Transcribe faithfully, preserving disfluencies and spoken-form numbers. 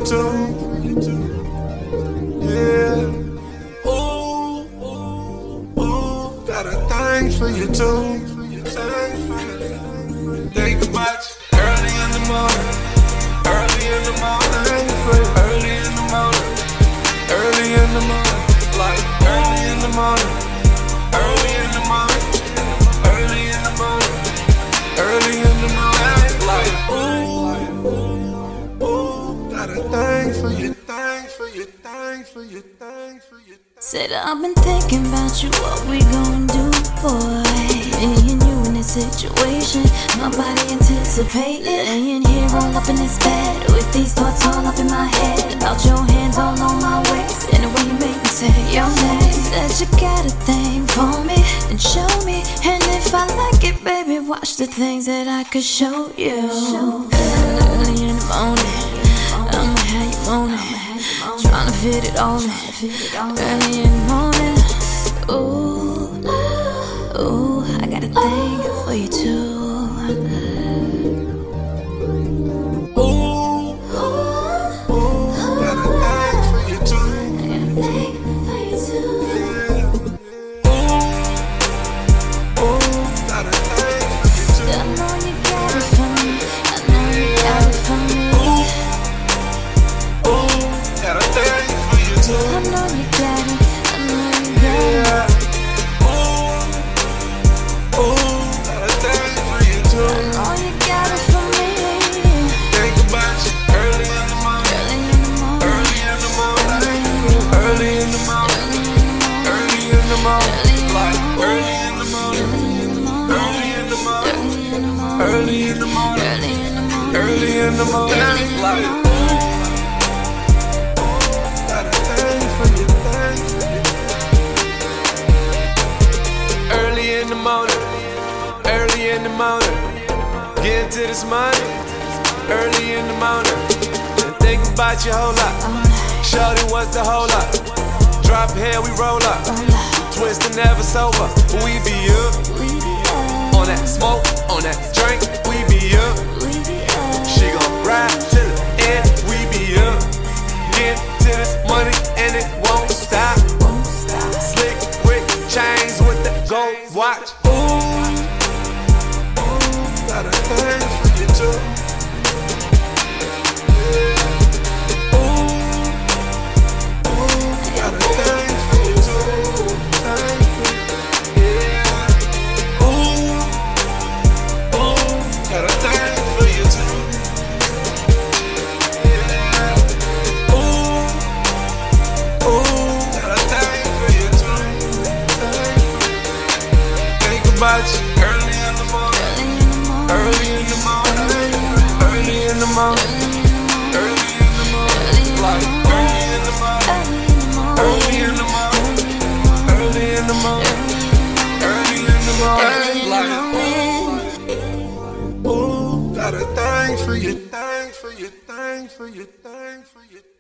too. Yeah. Ooh, ooh, ooh, got a thing for you too. Think about you early in the morning, early in the morning, early in the morning, early in the morning, like early in the morning, early in the morning, early in the morning, early in the morning, like ooh, ooh, got a thing for you, thing for you, thing for you, thing for you. Said I've been thinking about you, what we gon' do, boy? Me and you in this situation, my body anticipating. Laying here all up in this bed, with these thoughts all up in my head, about your hands all on my waist, and the way you make me say your name. Said you got a thing for me, and show me, and if I like it, baby, watch the things that I could show you. Early in the morning, I'ma have you moaning, tryna fit it all in. Early in the morning, ooh, ooh, I got a thing for you too. Ooh, ooh, got a thing for you too. I got a thing for you too. Ooh, ooh, got a thing for you too. I know you got it for me. I know you got it for me. Ooh, ooh, got a thing for you too. I know you got it. I know you got it. Ooh, ooh, got a thing for you too. I know you got it for me. Think about you early in the morning, Early in the morning, early in the morning, early in the morning, like early in the morning, early in the morning, early in the morning, early in the morning, like got a thing for you, thing for you. Early in the morning, early in the morning, get into this money. Early in the morning, and think about you a whole lot. Shorty wants the whole lot. Drop here, we roll up. Twist and never sober. We be up on that smoke, on that drink. We be up. She gon' ride to the end. We be up. Get to this money and it won't stop. Slick Rick chains with the gold watch. Ooh, ooh, got a thing for you too. About you early in the morning, early in the morning, early in the morning, early in the morning, like early in the morning, early in the morning, early in the morning, early in the morning, like ooh, ooh, got a thing for you, thing for you, thing for you, thing for you.